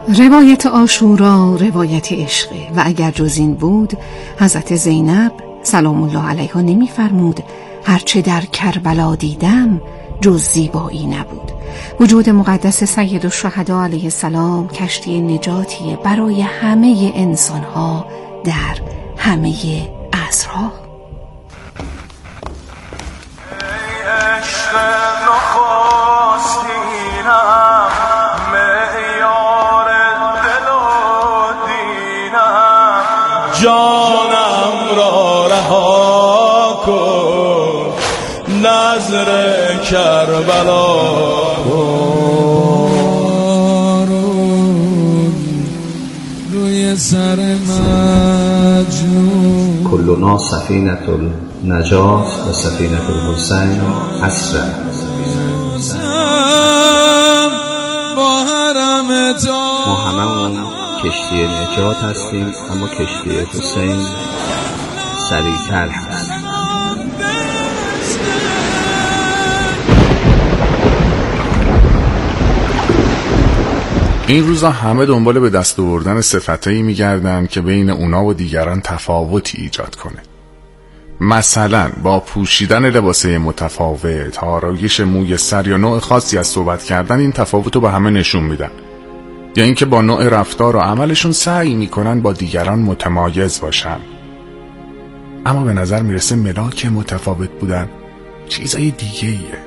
روایت عاشورا روایت عشقه و اگر جز این بود حضرت زینب سلام الله علیها نمی فرمود هرچه در کربلا دیدم جز زیبایی نبود. وجود مقدس سید الشهدا علیه السلام کشتی نجاتیه برای همه انسانها در همه عصرها. جانم را رها کن نظر کربلا روی سر مجنون کلنا سفینة النجات و سفینة الحسین اسرع. ما هممون کشتی نجات هستیم اما کشتی حسین سریع‌تر هست. این روزا همه دنبال به دست آوردن صفتایی میگردن که بین اونا و دیگران تفاوتی ایجاد کنه. مثلا با پوشیدن لباسه متفاوت، آرایش موی سر یا نوع خاصی از صحبت کردن این تفاوتو به همه نشون میدن، یا اینکه با نوع رفتار و عملشون سعی میکنن با دیگران متمایز باشن. اما به نظر میرسه ملاک متفاوت بودن چیزای دیگه ایه.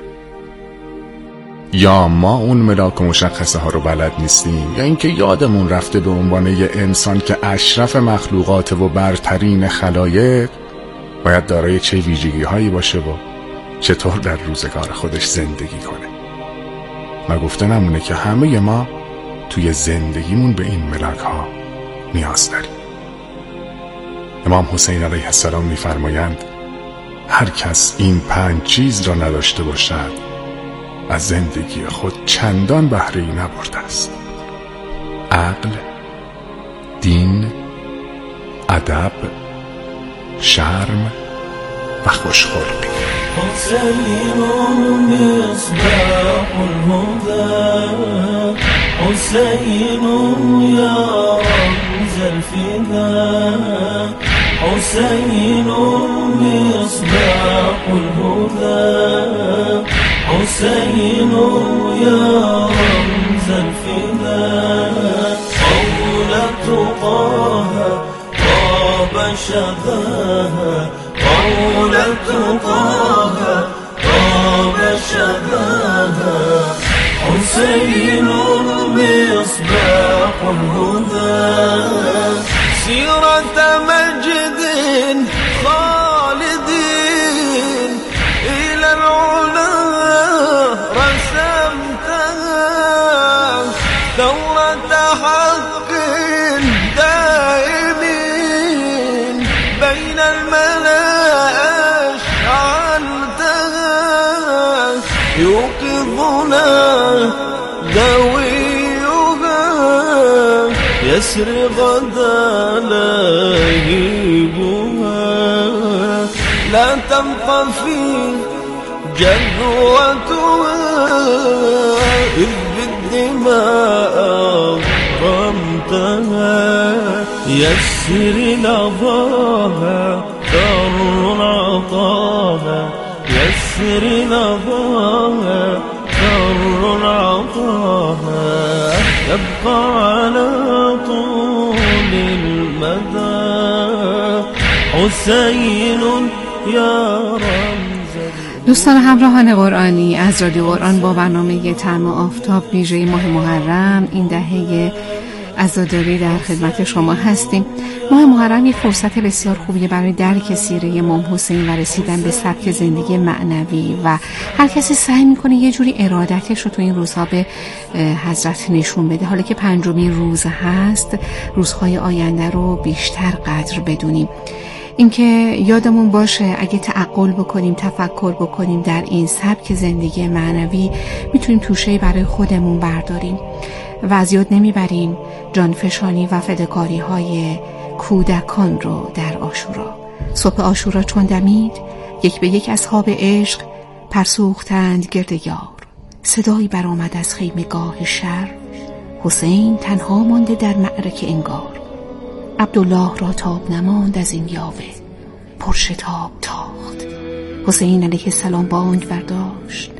یا ما اون ملاک و مشخصه ها رو بلد نیستیم، یا اینکه یادمون رفته به عنوان یه انسان که اشرف مخلوقات و برترین خلایق باید دارای چه ویژگی هایی باشه و چطور در روزگار خودش زندگی کنه. نگفته نمونه که همه ما توی زندگیمون به این ملاک ها نیاز داریم. امام حسین علیه السلام می‌فرمایند هر کس این 5 چیز را نداشته باشد از زندگی خود چندان بهره‌ای نبرده است: عقل، دین، ادب، شرم و خوشخلقی. حسین مصباح الهدى حسین یا رمز الفداء حسین مصباح الهدى حسین یا رمز الفداء قولة طه طاب شذاها قولة طه طاب شذاها حسين مصباح الهدى سيرة مجد خالدين إلى العلا رسمتها ثورة حق دائمين بين الملا أشعلتها يوقظنا دويها يسري غدا لهيبها لا تبقى في جذوتها إذ بالدماء أغرمتها يسري لظاها ذر عطاها يسري لظاها ذر عطاها يبقى على طول المدى حسين يا رمز. دوستان همراهان قرآنی، از رادیو قرآن با برنامه طعم آفتاب ویژه ماه محرم این دهه عزاداری در خدمت شما هستیم. ماه محرم یک فرصت بسیار خوبیه برای درک سیره امام حسین و رسیدن به سبک زندگی معنوی و هر کسی سعی میکنه یه جوری ارادتش رو تو این روزها به حضرت نشون بده. حالا که 5مین روز هست، روزهای آینده رو بیشتر قدر بدونیم. اینکه یادمون باشه اگه تعقل بکنیم، تفکر بکنیم در این سبک زندگی معنوی میتونیم توشه‌ای برای خودمون برداریم و از یاد نمیبریم جانفشانی و فداکاری های کودکان رو در عاشورا. صبح عاشورا چون دمید، یک به یک اصحاب عشق پرسوختند گرد یار. صدایی برآمد از خیمگاه شر، حسین تنها مانده در معرکه انگار. عبدالله را تاب نماند از این یاوه، پرشتاب تاخت. حسین علیه السلام بانگ برداشت: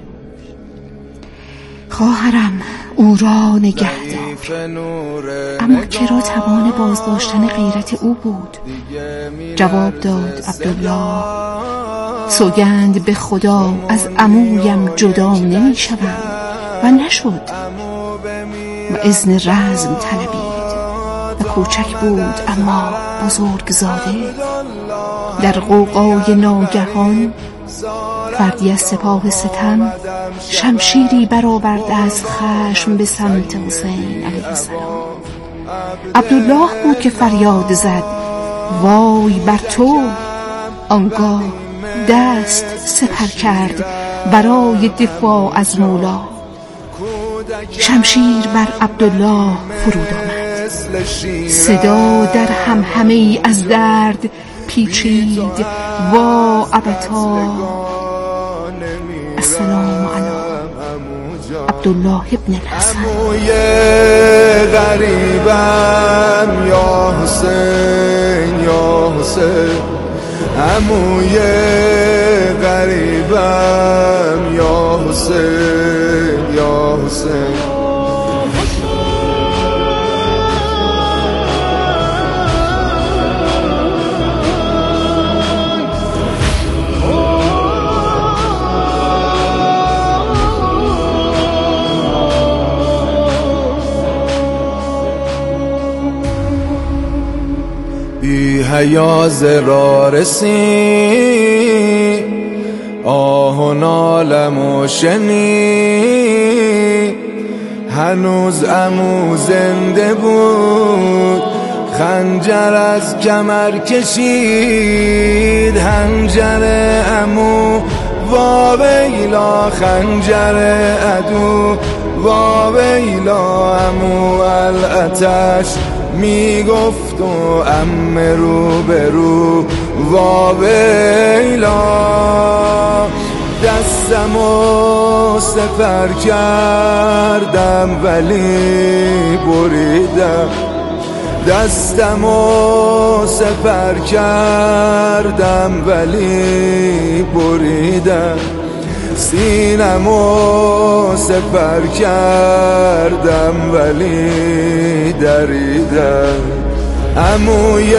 خواهرم او را نگه دار. اما که را توان بازداشتن غیرت او بود؟ جواب داد عبدالله: سوگند به خدا از عمویم جدا نمی شوم. و نشد و اذن رزم طلبید و کوچک بود اما بزرگ زاده. در غوغای ناگهان فردی از سپاه ستم شمشیری برآورد از خشم به سمت حسین علیه السلام. عبدالله بود که فریاد زد: وای بر تو! آنگاه دست سپر کرد برای دفاع از مولا. شمشیر بر عبدالله فرود آمد. صدا در همهمه از درد پیچید: وا ابتا! السلام علی عبدالله ابن الحسن. عموی غریبم یا حسین یا حسین، عموی غریبم یا حسین یا حسین. بی حیاز را رسی، آه و نالم و شنی. هنوز عمو زنده بود، خنجر از کمر کشید. خنجر عمو وا ویلا، خنجر عدو وا ویلا. عمو الاتش می گفت و عم رو به رو وا ویلا. دستمو سپر کردم ولی بریدم، دستمو سپر کردم ولی بریدم. سینمو سپر کردم ولی دریدم. عموی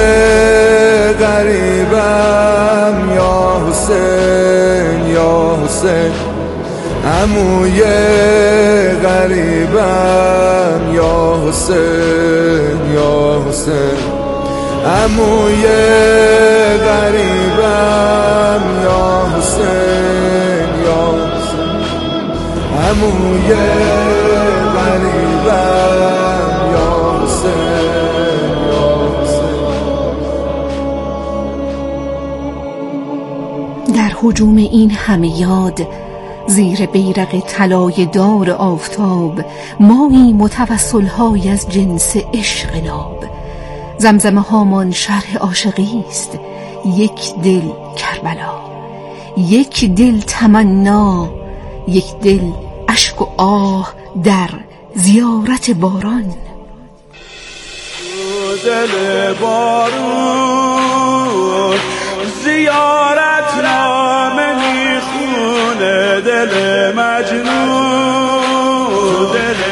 غریبم یا حسین یا حسین، عموی غریبم یا حسین یا حسین، عموی غریبم یا حسین یا حسین، عموی غریبم یا حسین یا حسین. در هجوم این همه یاد، زیر بیرق طلای دار آفتاب، مایی متوسل‌های از جنس عشق ناب. زمزمه هامان شرح عاشقی است. یک دل کربلا، یک دل تمنا، یک دل اشک و آه در زیارت باران. دل بارون زیارت نامه میخونه، دل مجنون دل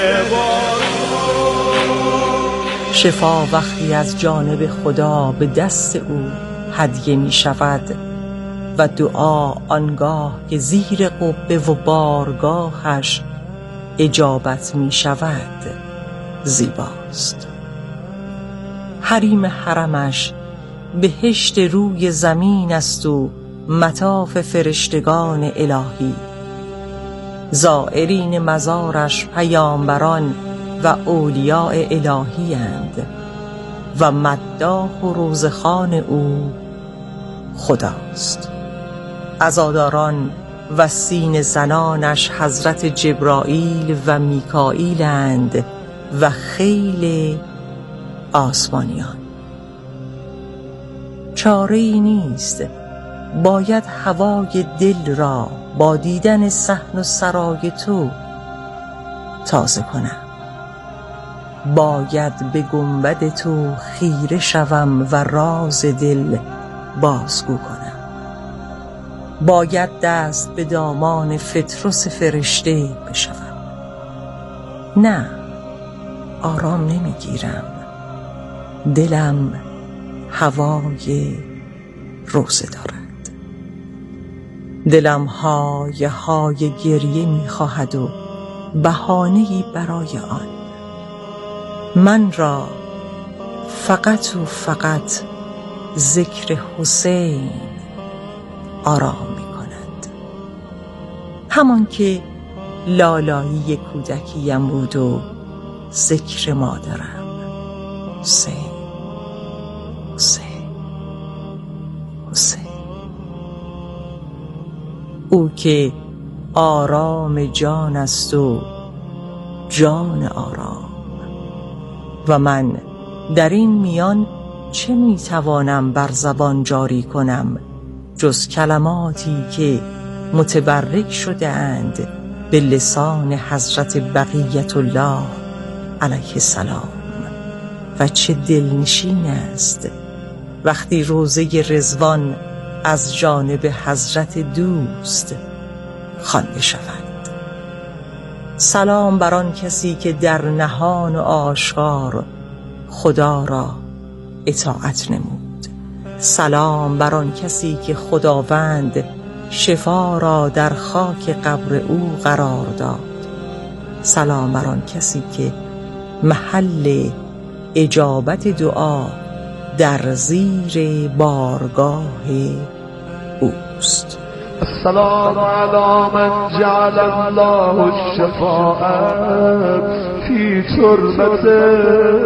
بارون. شفا وقتی از جانب خدا به دست او هدیه می شود و دعا آنگاه که زیر قبه و بارگاهش اجابت می شود زیباست. حریم حرمش بهشت روی زمین است و مطاف فرشتگان الهی. زائرین مزارش پیامبران و اولیاء الهی اند و مداح و روزخوان او خداست. عزاداران و سینه زنانش حضرت جبرائیل و میکائیل اند و خیل آسمانیان. چاره‌ای نیست، باید هوای دل را با دیدن صحن و سرای تو تازه کنم. باید به گنبد تو خیره شوم و راز دل بازگو کنم. باید دست به دامان فطرس فرشته بشوم. نه، آرام نمیگیرم. دلم هوای روزه دارد. دلم های های گریه میخواهد و بهانه‌ای برای آن. من را فقط و فقط ذکر حسین آرام می کند. همان که لالایی کودکیم بود و ذکر مادرم. حسین، حسین، حسین. او که آرام جان است و جان آرام. و من در این میان چه میتوانم بر زبان جاری کنم جز کلماتی که متبرک شده اند به لسان حضرت بقیت الله علیه السلام. و چه دلنشین است وقتی روضه رضوان از جانب حضرت دوست خوانده شود. سلام بر آن کسی که در نهان و آشکار خدا را اطاعت نمود. سلام بر آن کسی که خداوند شفا را در خاک قبر او قرار داد. سلام بر آن کسی که محل اجابت دعا در زیر بارگاه اوست. السلام على من جعل الله الشفاعة في تربته.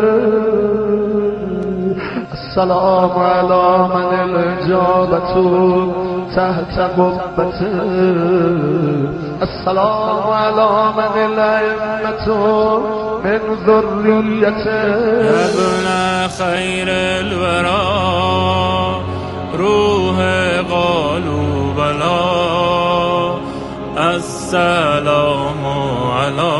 السلام على من الإجابة تحت قبته. السلام على من الأئمة من ذريته. يا ابن خير الورى روح قالوا بلا. السلام على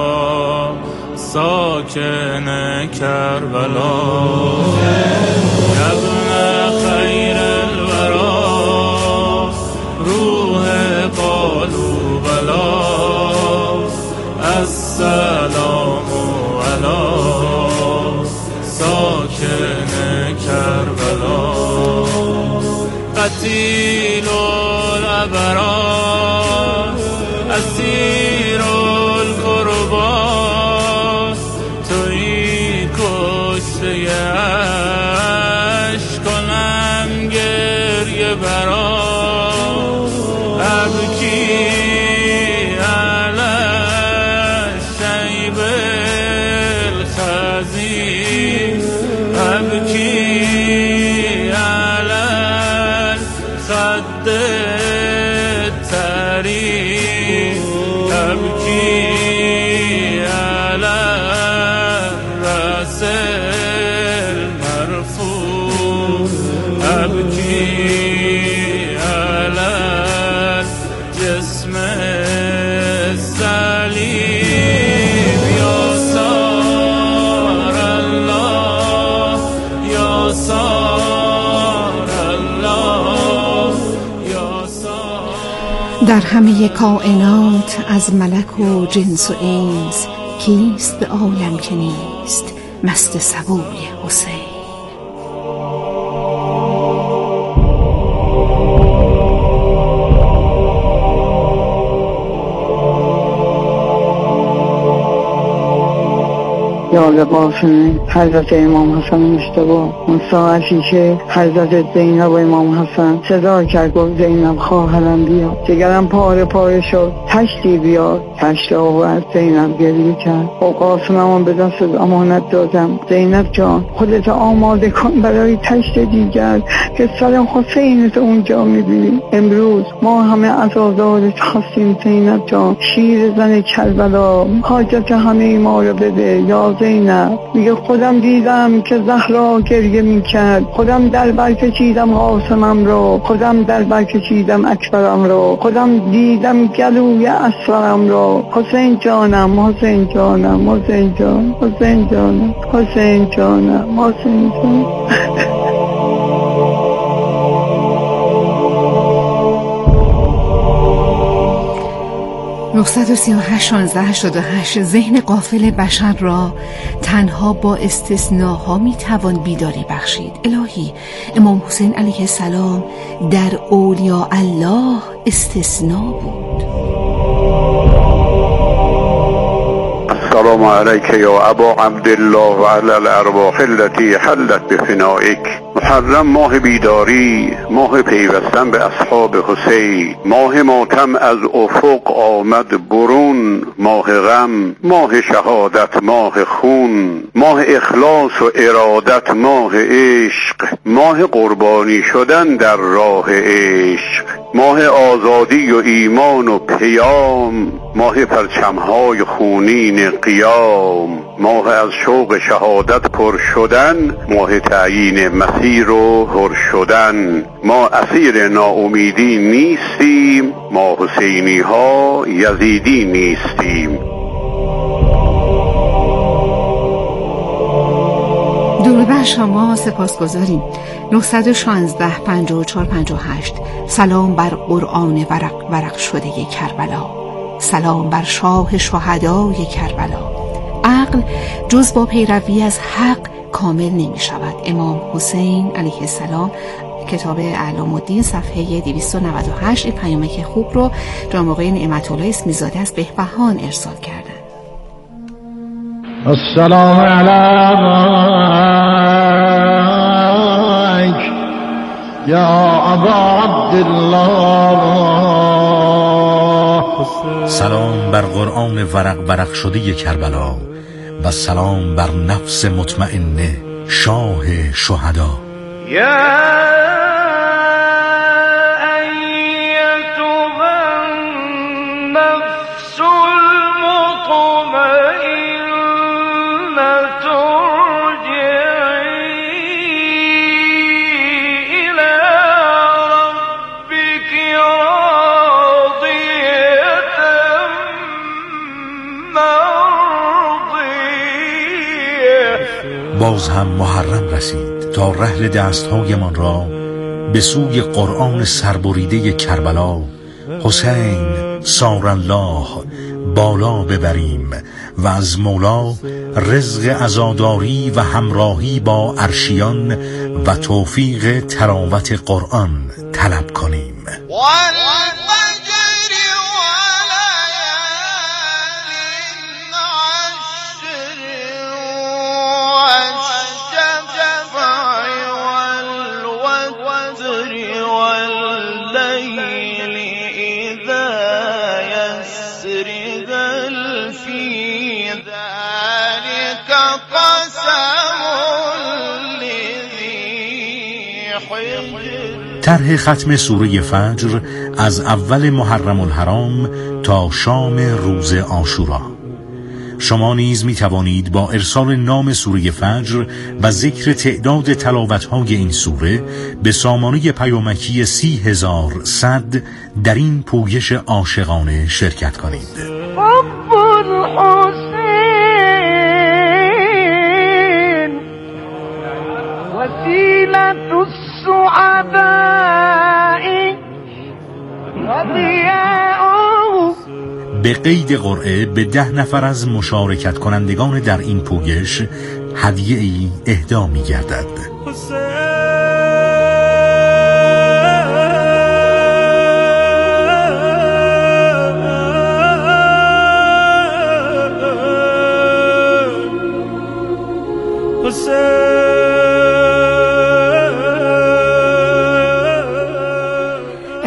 ساكن كربلا. يا ابن خير الورى روح قالوا بلا. السلام على ساكن كربلا. قتيل الأبرار اسیر القربان. تویی کشته اش کنم گریه برات. ابکی علی شیب الخزی. ابکی علی خد التری. ابکی علی رأس المرفوع. ابکی علی جسم الصلیب. یا سار الله یا سار الله یا سار. در همه کائنات از ملک و جنس و انس کیست به عالم که نیست مست سبوی حسین. یاد قاسم حضرت امام حسن مجتبی. اون ساعتی که حضرت زینب و امام حسن صدا کرد گفت زینب خواهرم بیا. جگرم پاره پاره شد. تشتی بیار. تشت آورد. زینب گریه کرد. و قاسمم به دست امانت دادم. زینب جان خودت آماده کن برای تشت دیگر که سر حسین تو اونجا میبینی. امروز ما همه از آزادت خواستیم زینب جان. شیر زن کربلا حاجت همه ما رو بده. یا زینب میگه خودم دیدم که زهرا گریه میکرد، خودم در بر کشیدم قاسمم رو، خودم در بر کشیدم اکبرم رو، خودم دیدم گلوی اصغرم رو. حسین جانم، حسین جانم، حسین جان، حسین جانم، حسین جانم، حسین جان. 938 ذهن غافل بشر را تنها با استثناها میتوان بیداری بخشید. الهی امام حسین علیه السلام در اولیاء الله استثنا بود. السلام علیک یا ابا عبدالله و علی الارواح التي حلت بفنائک. محرم ماه بیداری، ماه پیوستن به اصحاب حسین، ماه ماتم از افق آمد برون، ماه غم، ماه شهادت، ماه خون، ماه اخلاص و ارادت، ماه عشق، ماه قربانی شدن در راه عشق، ماه آزادی و ایمان و پیام، ماه پرچمهای خونین قیام، ماه از شوق شهادت پر شدن، ماه تعیین مسیر و حر شدن. ما اسیر ناامیدی نیستیم، ما حسینی ها یزیدی نیستیم. درود بر شما، سپاسگزاریم. 916 54 58. سلام بر قرآن ورق شده کربلا، سلام بر شاه شهدای کربلا. عقل جز با پیروی از حق کامل نمی شود. امام حسین علیه السلام، کتاب اعلام الدین، صفحه 298. این پیامک خوب رو جناب آقای نعمت الله اسمیزاده از بهبهان ارسال کردن. السلام علیک یا ابا عبدالله. سلام بر قرآن ورق شده کربلا و سلام بر نفس مطمئنه شاه شهدا. باز هم محرم رسید تا رحل دستهایمان را به سوی قرآن سربریده کربلا، حسین سار الله، بالا ببریم و از مولا رزق عزاداری و همراهی با عرشیان و توفیق تلاوت قرآن طلب کنیم. طرح ختم سوره فجر از اول محرم الحرام تا شام روز عاشورا. شما نیز می توانید با ارسال نام سوره فجر و ذکر تعداد تلاوت‌های این سوره به سامانه پیامکی 30100 در این پویش عاشقانه شرکت کنید. وسیلة السعداء وضیاء. به قید قرعه به 10 نفر از مشارکت کنندگان در این پویش هدیه ای اهدا می گردد.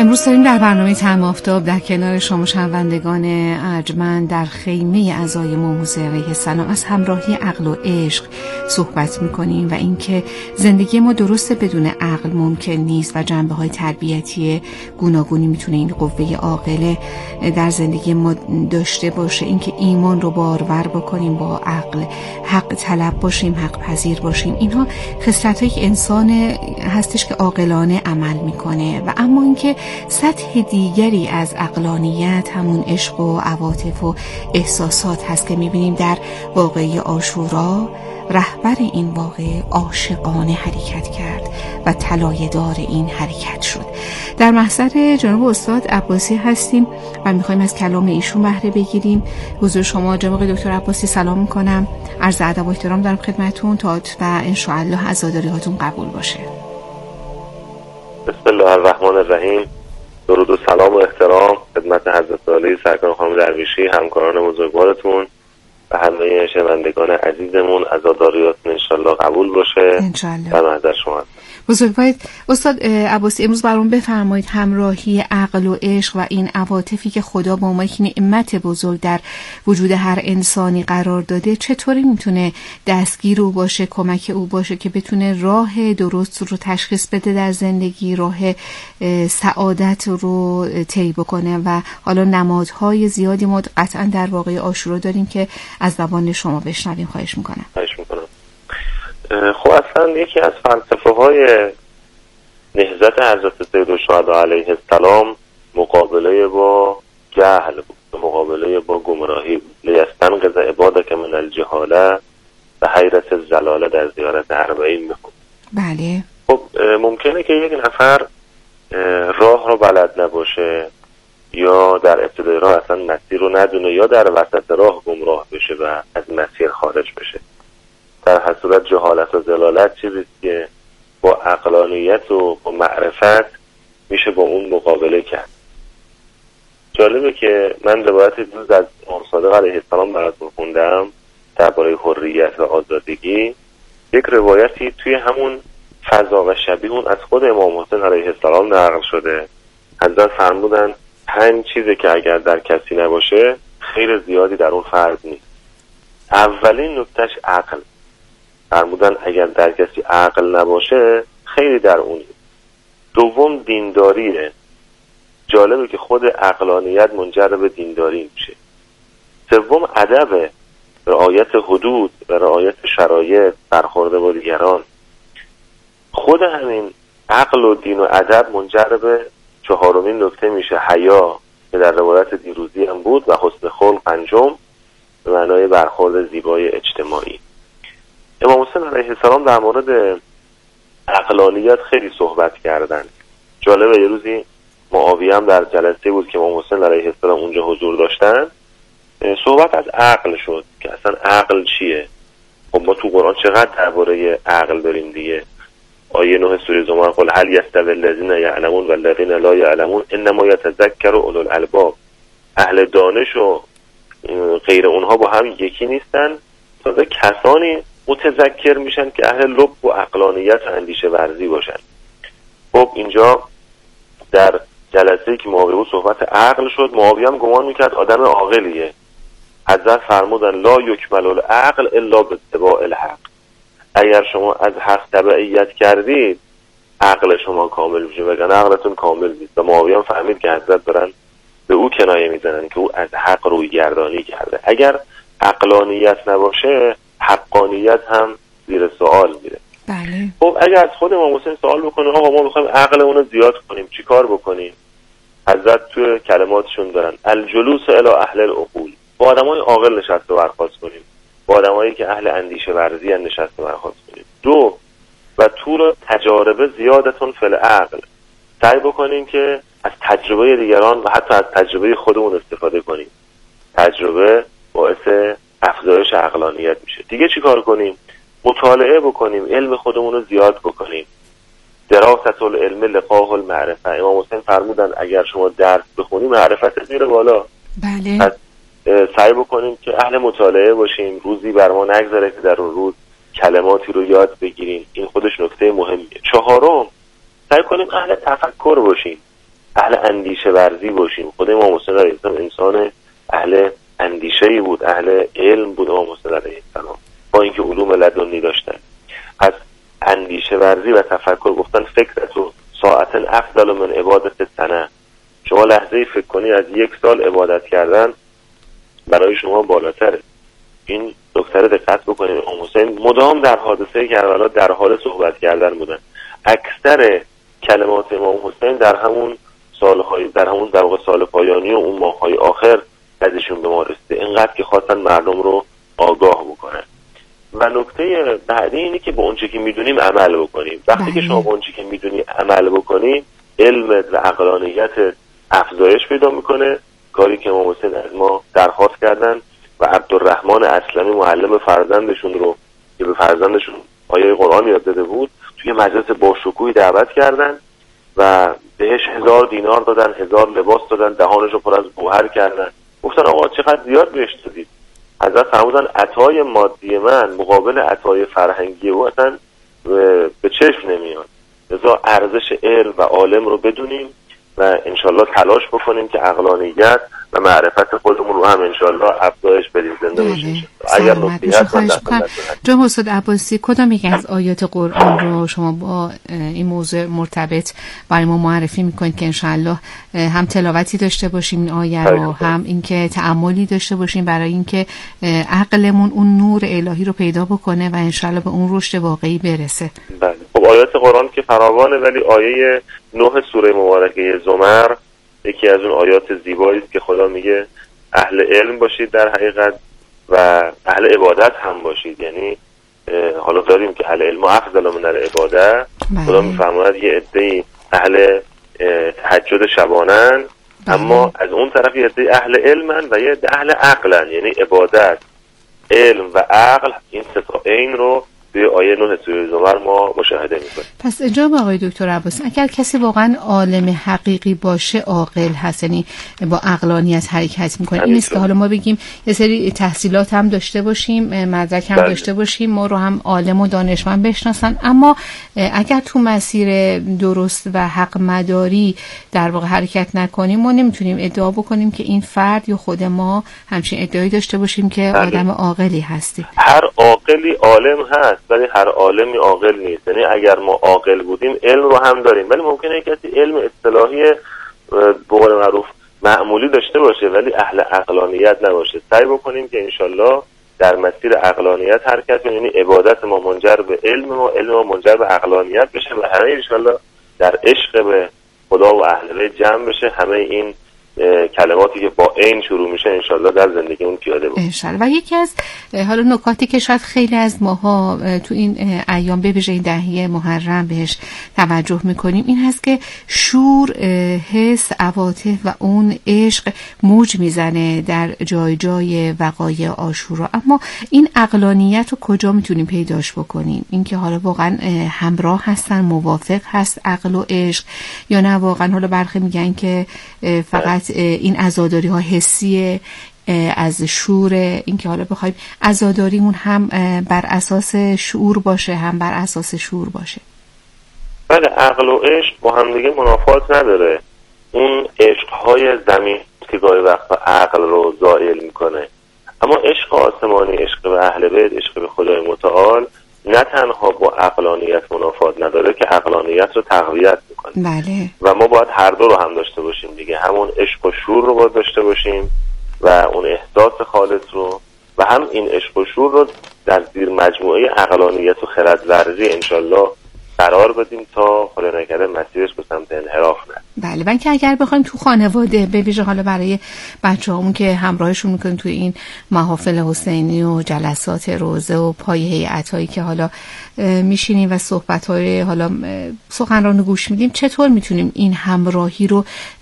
امروز داریم در برنامه طعم آفتاب در کنار شما شنوندگان ارجمند در خیمه عزای امام حسین علیه السلام از همراهی عقل و عشق صحبت میکنیم و اینکه زندگی ما درسته بدون عقل ممکن نیست و جنبه‌های تربیتی گوناگونی میتونه این قوه عاقله در زندگی ما داشته باشه. اینکه ایمان رو بارور بکنیم با عقل، حق طلب باشیم، حق پذیر باشیم، اینها خصلت‌های انسان هستش که عاقلانه عمل میکنه. و اما اینکه سطح دیگری از عقلانیت همون عشق و عواطف و احساسات هست که میبینیم در واقعه عاشورا رهبر این واقعه عاشقانه حرکت کرد و طلایه‌دار این حرکت شد. در محضر جناب استاد عباسی هستیم و میخوایم از کلام ایشون بهره بگیریم. حضور شما جناب دکتر عباسی سلام میکنم، عرض ادب و احترام دارم خدمتتون تا و انشاءالله عزاداری هاتون قبول باشه. بسم الله الرحمن الرحیم. درود و سلام و احترام خدمت حضرت عالی سرکار خانم درویشی، همکاران بزرگوارتون و همه شنوندگان عزیزمون. عزاداریاتون انشالله قبول باشه. انشالله. در محضر شما بزرگوارید. استاد عباسی امروز برام بفرمایید همراهی عقل و عشق و این عواطفی که خدا با ما یک نعمت بزرگ در وجود هر انسانی قرار داده چطوری میتونه دستگیر او باشه، کمک او باشه که بتونه راه درست رو تشخیص بده در زندگی، راه سعادت رو طی بکنه. و حالا نمادهای زیادی ما قطعا در واقعه عاشورا داریم که از زبان شما بشنویم. خواهش میکنم. خب اصلا یکی از فلسفه های نهضت حضرت سیدالشهدا علیه السلام مقابله با جهل بود، مقابله با گمراهی بود. لیستنقذ عبادک من الجهاله و حیرت الزلاله در زیارت اربعین میخوند. بله. خب ممکنه که یک نفر راه رو بلد نباشه یا در ابتدای راه اصلا مسیر رو ندونه یا در وسط راه گمراه بشه و از مسیر خارج بشه. در هر صورت جهالت و ضلالت چیزیست که با عقلانیت و با معرفت میشه با اون مقابله کرد. جالبه که من روایت دوز از امام صادق علیه السلام براتون خوندم درباره حریت و آزادگی. یک روایتی توی همون فضا و شبیه اون از خود امام حسین علیه السلام نقل شده. حضرت فرمودن 5 چیزی که اگر در کسی نباشه خیر زیادی در اون فرض نیست. اولین نکتهش عقل. فرمودن اگر در کسی عقل نباشه خیلی در اونی. دوم دینداریه. جالبه که خود عقلانیت منجر به دینداری میشه. سوم ادب، رعایت حدود و رعایت شرایط، برخورد با دیگران. خود همین عقل و دین و ادب منجر به 4مین نکته میشه حیا که در روایت دیروزی هم بود و حسن خلق 5م به معنای برخورد زیبای اجتماعی. امام حسین علیه السلام در مورد عقلانیت خیلی صحبت کردن. جالبه یه روزی معاویه هم در جلسه بود که امام حسین علیه السلام اونجا حضور داشتن، صحبت از عقل شد که اصلا عقل چیه. خب ما تو قرآن چقدر درباره عقل داریم دیگه. آیه 9 سوره زمر قل هل یستوی الذین یعلمون والذین لا یعلمون انما یتذکر اولو الالباب. اهل دانش و غیر اونها با هم یکی نیستن، تازه کسانی متذکر میشن که اهل لب و عقلانیت و اندیشه ورزی باشن. خب اینجا در جلسه‌ای که معاویه صحبت عقل شد، معاویه هم گمان میکرد آدم عاقلیه. حضرت فرمودن لا یکمل العقل الا باتباع الحق. اگر شما از حق تبعیت کردید عقل شما کامل میشه، وگرنه عقلتون کامل نیست. و معاویه هم فهمید که حضرت دارن به او کنایه میزنن که او از حق روی گردانی کرده. اگر عقلانیت نباشه حقانیت هم زیر سوال میره. بله. خب اگر از خود امام حسین سوال بکنه آقا ما میخوایم عقلمون رو زیاد کنیم چی کار بکنیم؟ حضرت توی کلماتشون دارن الجلوس الی اهل العقول. با آدمای عاقل نشسته برخاست کنیم، با آدمایی که اهل اندیشه ورزی ان نشسته برخاست کنیم. 2 و طول تجارب زیادتون فی العقل. سعی بکنیم که از تجربه دیگران و حتی از تجربه خودمون استفاده کنیم. تجربه باعث افزایش عقلانیت میشه. دیگه چی کار کنیم؟ مطالعه بکنیم، علم خودمون رو زیاد بکنیم. دراست العلم لقاه المعرفه. امام حسین فرمودن اگر شما درس بخونی معرفت میره بالا. بله. سعی بکنیم که اهل مطالعه باشیم، روزی بر ما نگذره که در اون روز کلماتی رو یاد بگیریم. این خودش نکته مهمیه. 4 سعی کنیم اهل تفکر باشیم. اهل اندیشه ورزی باشیم. خود امام حسین علیه السلام انسان اهل اندیشه‌ای بود، اهل علم بود. امام حسین علیه السلام با اینکه علوم لدنی داشتن، از اندیشه ورزی و تفکر گفتن فکرتو ساعتن افضل من عبادت سنه. شما لحظه‌ای فکر کنی از 1 سال عبادت کردن برای شما بالاتره. این نکته رو دقت بکنید. امام حسین مدام در حادثه کربلا در حال صحبت کردن بودن. اکثر کلمات امام حسین در همون در واقع سال پایانی و اون ماه‌های آخر ازشون به ما رسیده، اینقدر که خواستن مردم رو آگاه بکنن. و نکته بعدی اینه که با اونچه که میدونیم عمل بکنیم. وقتی که شما با اونچه که میدونی عمل بکنی، علمت و عقلانیت افزایش پیدا میکنه. کاری که امام حسین از ما درخواست کردن و عبدالرحمن اسلمی معلم فرزندشون رو که به فرزندشون آیه قرآن یاد داده بود توی مجلس با شکوهی دعوت کردن و بهش 1000 دینار دادن، 1000 لباس دادن، دهانش رو پر از گوهر کردن. گفتن آقا چقدر زیاد بهش دادید؟ حضرت فرمودن عطای مادی من مقابل عطای فرهنگی او اصلا به چشم نمیاد. لذا ارزش علم و عالم رو بدونیم و انشالله تلاش بکنیم که عقلانیت و معرفت خودمون رو هم انشالله افزایش بدیم، زنده باشیم. اگر نکته هست جناب استاد عباسی، کدام یک از آیات قرآن رو شما با این موضوع مرتبط برای ما معرفی میکنید که انشالله هم تلاوتی داشته باشیم این آیه رو، هم اینکه تأملی داشته باشیم برای اینکه عقلمون اون نور الهی رو پیدا بکنه و انشالله به اون رشد واقعی برسه؟ بله. خب آیات قرآن که فراوانه، ولی آیه 9 سوره مبارکه زمر یکی از اون آیات زیبایی است که خدا میگه اهل علم باشید در حقیقت و اهل عبادت هم باشید. یعنی حالا داریم که اهل علم افضل من العباده. خدا میفرماید یه عده‌ای اهل تهجد شبانن، اما از اون طرف یه عده‌ای اهل علمن و یه عده اهل عقلن. یعنی عبادت، علم و عقل، این سه تا عین رو توی آیه 9 سوره زمر ما مشاهده می‌کنیم. پس جناب آقای دکتر عباسی، اگر کسی واقعا عالم حقیقی باشه عاقل هست، یعنی با عقلانیت حرکت میکنه، این نیست که حالا ما بگیم یه سری تحصیلات هم داشته باشیم، مدرک هم داشته باشیم، ما رو هم عالم و دانشمند بشناسن، اما اگر تو مسیر درست و حق مداری در واقع حرکت نکنیم، ما نمیتونیم ادعا بکنیم که این فرد یا خود ما همچین ادعایی داشته باشیم که آدم عاقلی هستیم. هر عاقلی عالم هست ولی هر عالمی عاقل نیست. یعنی اگر ما عاقل بودیم علم رو هم داریم، ولی ممکنه کسی علم اصطلاحی به قول معروف معمولی داشته باشه ولی اهل عقلانیت نباشه. سعی بکنیم که انشالله در مسیر عقلانیت حرکت کنیم، یعنی عبادت ما منجر به علم ما، علم ما منجر به عقلانیت بشه و همه انشالله در عشق به خدا و اهل بیت جمع بشه. همه این کلماتی که با عین شروع میشه انشالله در زندگیمون پیاده بشه انشالله. و یکی از حالا نکاتی که شاید خیلی از ماها تو این ایام به ویژه دهه محرم بهش توجه میکنیم این هست که شور، حس، عواطف و اون عشق موج میزنه در جای جای وقایع عاشورا، اما این عقلانیت رو کجا میتونیم پیداش بکنیم؟ این که حالا واقعا همراه هستن، موافق هست عقل و عشق، یا نه واقعا حالا برخی میگن که فقط این عزاداری ها حسیه از شعور، این که حالا بخوایم عزاداریمون هم بر اساس شعور باشه هم بر اساس شعور باشه. بله، عقل و عشق با هم دیگه منافات نداره. اون عشقهای زمین که گاهی وقتا عقل رو زائل میکنه، اما عشق آسمانی، عشق به اهل بیت، عشق به خدای متعال نه تنها با عقلانیت منافات نداره که عقلانیت رو تقویت میکنه. بله. و ما باید هر دو رو هم داشته باشیم دیگه، همون عشق و شور رو باید داشته باشیم و اون احساس خالص رو، و هم این عشق و شور رو در زیر مجموعه عقلانیت و خردورزی انشالله قرار بدیم تا خدا نکرده مسیرش به سمت انحراف نه. بله، و اینکه اگر بخوایم تو خانواده به ویژه حالا برای بچه‌هامون که همراهشون میکنیم توی این محافل حسینی و جلسات روزه و پای هیئتایی که حالا میشینیم و صحبت‌های حالا سخنران رو گوش میدیم، چطور میتونیم این همراهی رو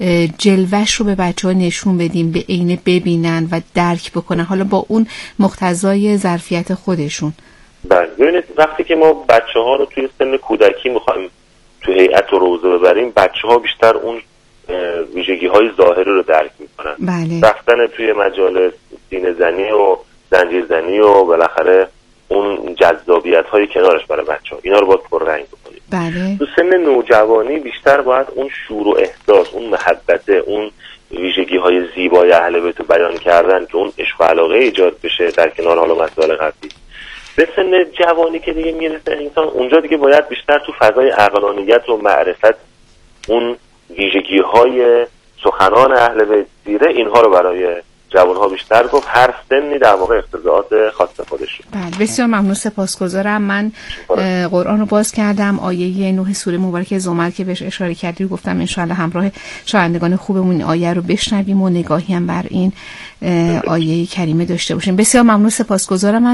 جلوش رو به بچه‌ها نشون بدیم، به عینه ببینن و درک بکنن حالا با اون مقتضای ظرفیت خودشون؟ بله، ببینید وقتی که ما بچه‌ها رو توی سن کودکی می‌خوایم تو هیئت و روزه ببریم، بچه‌ها بیشتر اون ویژگی‌های ظاهری رو درک می‌کنن. بله. رفتن توی مجالس سینه زنی و زنجیر زنی و بالاخره اون جذابیت‌های کنارش برای بچه‌ها، اینا رو باید پررنگ بکنیم. بله. تو سن نوجوانی بیشتر باید اون شور و احساس، اون محبت، اون ویژگی های زیبای اهل بیت رو بیان کردن که اون عشق و علاقه ایجاد بشه در کنار حالا مسائل قبلی. به سن جوانی که دیگه میرسه انسان، اونجا دیگه باید بیشتر تو فضای عقلانیت و معرفت اون ویژگی های سخنان اهل بیت سیره اینها رو برای جوانها بیشتر گفت، هر سنی در واقع اقتضاعات خاص خودش. بله بسیار ممنون، سپاسگزارم. من قرآن رو باز کردم، آیه 9 سوره مبارکه زمر که بهش اشاره کردی و گفتم انشاءالله همراه شنوندگان خوبمون آیه رو بشنویم و نگاهی هم بر این آیه کریمه داشته باشیم. بسیار ممنون، سپاسگزارم.